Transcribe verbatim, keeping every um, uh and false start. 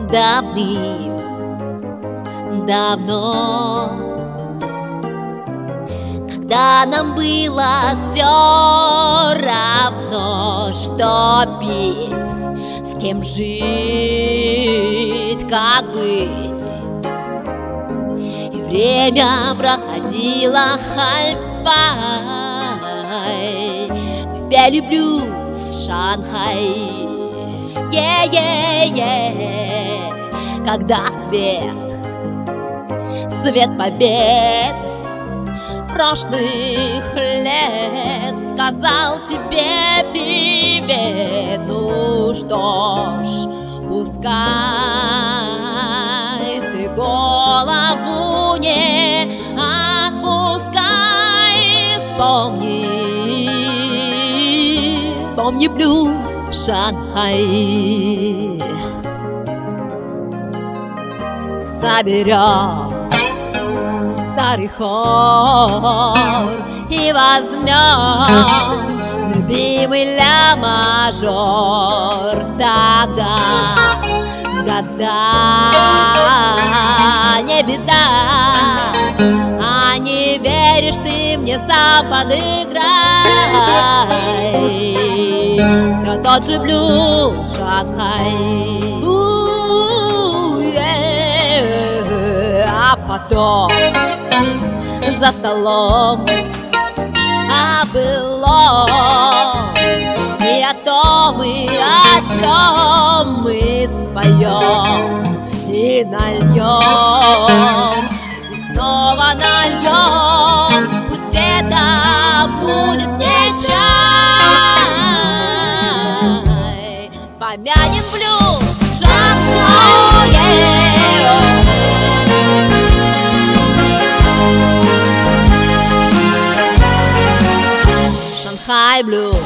давным-давно, когда нам было все равно, что пить, с кем жить, как быть. И время проходило хай-фай, мы пели блюз Шанхай. Е-е-е, когда свет, свет побед прошлых лет сказал тебе привет. Ну что ж, пускай ты голову не опускай, вспомни, вспомни блюз Шанхай. Соберем старый хор и возьмем любимый ля-мажор. Тогда года не беда, а не веришь ты мне, сам подыграй. Все тот же блюз Шанхай. А потом за столом о былом и о том, и о сём мы споем и нальем, и снова нальем. Пусть это будет не чай, помянем блюз Шанхай. Шанхай блюз.